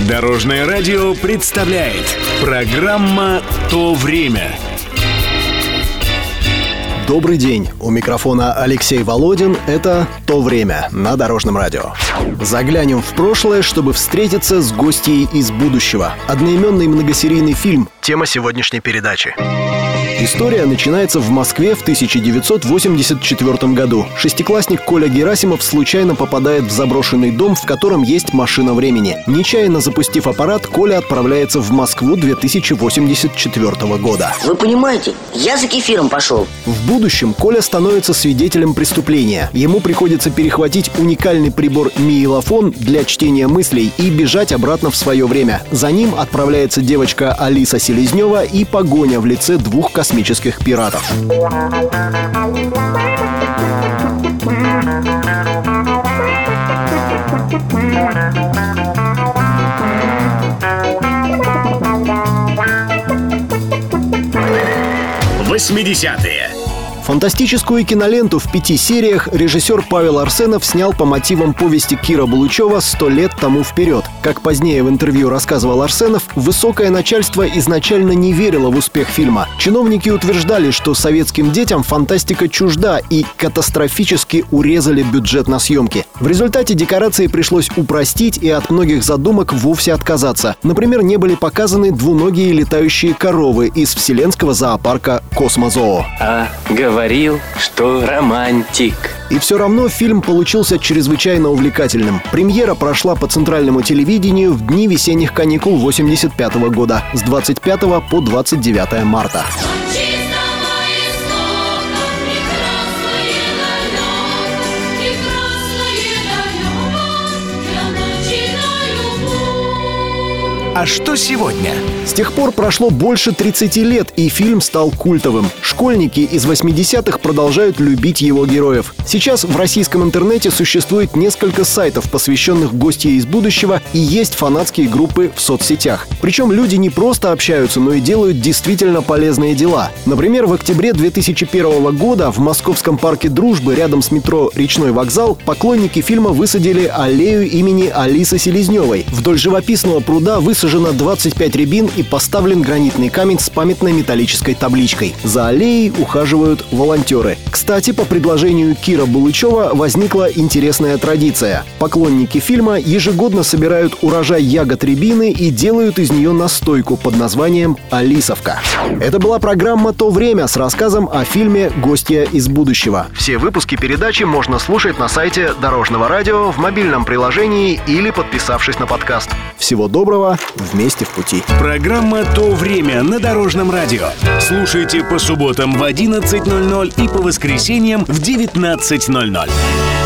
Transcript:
Дорожное радио представляет программа «То время». Добрый день. У микрофона Алексей Володин. Это «То время» на Дорожном радио. Заглянем в прошлое, чтобы встретиться с гостьей из будущего. Одноименный многосерийный фильм — тема сегодняшней передачи. История начинается в Москве в 1984 году. Шестиклассник Коля Герасимов случайно попадает в заброшенный дом, в котором есть машина времени. Нечаянно запустив аппарат, Коля отправляется в Москву 2084 года. Вы понимаете, я за кефиром пошел. В будущем Коля становится свидетелем преступления. Ему приходится перехватить уникальный прибор миелофон для чтения мыслей и бежать обратно в свое время. За ним отправляется девочка Алиса Селезнева и погоня в лице двух космических пиратов. Восьмидесятые. Фантастическую киноленту в 5 сериях режиссер Павел Арсенов снял по мотивам повести Кира Булычева «100 лет тому вперед». Как позднее в интервью рассказывал Арсенов, высокое начальство изначально не верило в успех фильма. Чиновники утверждали, что советским детям фантастика чужда, и катастрофически урезали бюджет на съемки. В результате декорации пришлось упростить и от многих задумок вовсе отказаться. Например, не были показаны двуногие летающие коровы из вселенского зоопарка «Космозоо». Говорил, что романтик. И все равно фильм получился чрезвычайно увлекательным. Премьера прошла по центральному телевидению в дни весенних каникул 1985 года с 25 по 29 марта. А что сегодня? С тех пор прошло больше 30 лет, и фильм стал культовым. Школьники из 80-х продолжают любить его героев. Сейчас в российском интернете существует несколько сайтов, посвященных гостье из будущего, и есть фанатские группы в соцсетях. Причем люди не просто общаются, но и делают действительно полезные дела. Например, в октябре 2001 года в Московском парке Дружбы рядом с метро «Речной вокзал» поклонники фильма высадили аллею имени Алисы Селезневой. Вдоль живописного пруда высажено 25 рябин и поставлен гранитный камень с памятной металлической табличкой. За аллеей ухаживают волонтеры. Кстати, по предложению Кира Булычева возникла интересная традиция. Поклонники фильма ежегодно собирают урожай ягод рябины и делают из нее настойку под названием «Алисовка». Это была программа «То время» с рассказом о фильме «Гостья из будущего». Все выпуски передачи можно слушать на сайте Дорожного радио, в мобильном приложении или подписавшись на подкаст. Всего доброго, вместе в пути. Программа «То время» на Дорожном радио. Слушайте по субботам в 11:00 и по воскресеньям в 19:00.